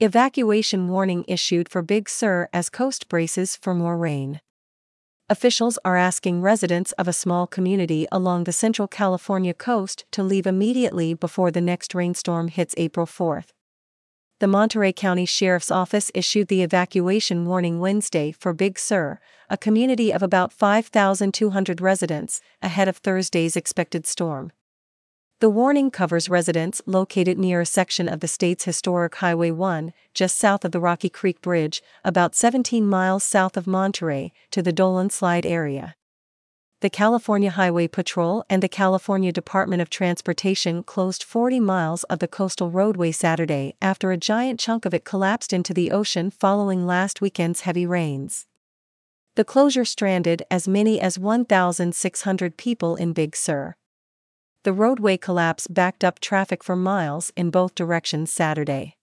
Evacuation warning issued for Big Sur as coast braces for more rain. Officials are asking residents of a small community along the Central California coast to leave immediately before the next rainstorm hits April 4. The Monterey County Sheriff's Office issued the evacuation warning Wednesday for Big Sur, a community of about 5,200 residents, ahead of Thursday's expected storm. The warning covers residents located near a section of the state's historic Highway 1, just south of the Rocky Creek Bridge, about 17 miles south of Monterey, to the Dolan Slide area. The California Highway Patrol and the California Department of Transportation closed 40 miles of the coastal roadway Saturday after a giant chunk of it collapsed into the ocean following last weekend's heavy rains. The closure stranded as many as 1,600 people in Big Sur. The roadway collapse backed up traffic for miles in both directions Saturday.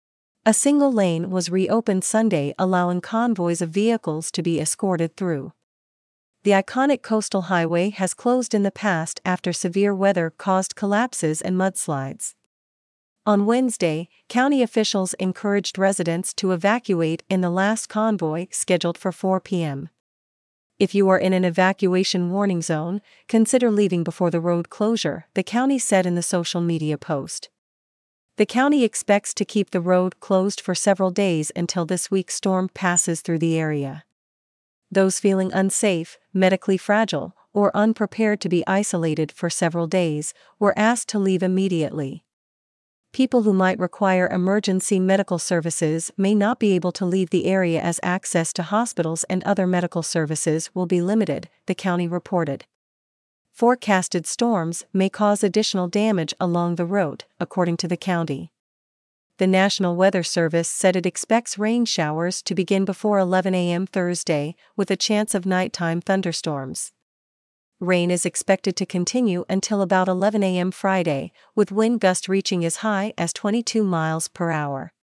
A single lane was reopened Sunday, allowing convoys of vehicles to be escorted through. The iconic coastal highway has closed in the past after severe weather caused collapses and mudslides. On Wednesday, county officials encouraged residents to evacuate in the last convoy scheduled for 4 p.m. If you are in an evacuation warning zone, consider leaving before the road closure, the county said in the social media post. The county expects to keep the road closed for several days until this week's storm passes through the area. Those feeling unsafe, medically fragile, or unprepared to be isolated for several days were asked to leave immediately. People who might require emergency medical services may not be able to leave the area as access to hospitals and other medical services will be limited, the county reported. Forecasted storms may cause additional damage along the route, according to the county. The National Weather Service said it expects rain showers to begin before 11 a.m. Thursday, with a chance of nighttime thunderstorms. Rain is expected to continue until about 11 a.m. Friday, with wind gusts reaching as high as 22 miles per hour.